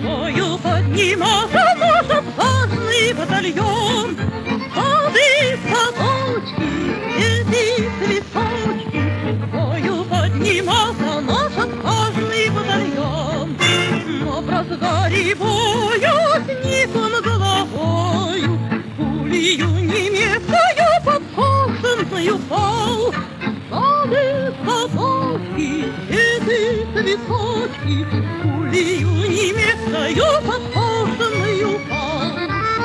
бою поднимался наш отважный батальон. Сады, садочки, эти цветочки, в бою поднимался наш отважный батальон. Но в разгаре боя сник он головою, пулею немецкою подкошенную пал. Сады, садочки, эти цветочки, пулею немецкою подкошенную пал.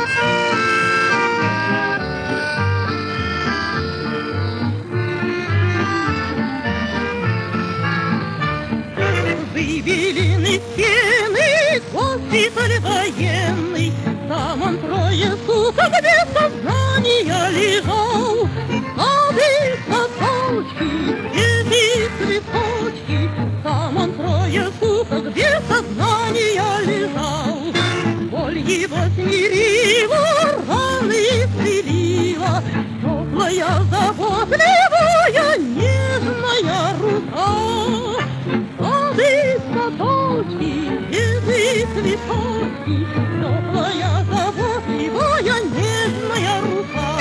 Выбелены стены, госпиталь военный, там он 3 суток без сознания лежал. Сады, садочки, эти цветочки, там он 3 суток без сознания лежал. Боль его смирила, раны исцелила, теплая, заботливая, нежная рука. Сады, садочки, эти цветочки, теплая, заботливая, нежная рука.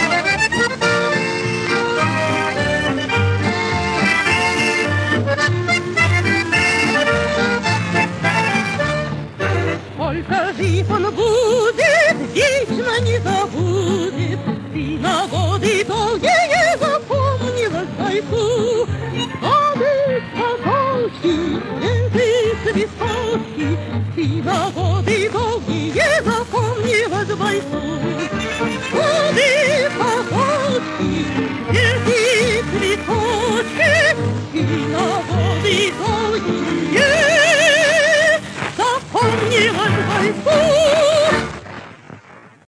Сколько жив он будет, вечно не забудет, ты на годы долгие запомнилась бойцу. Сады, садочки, эти цветочки, ты на годы долгие запомнилась бойцу.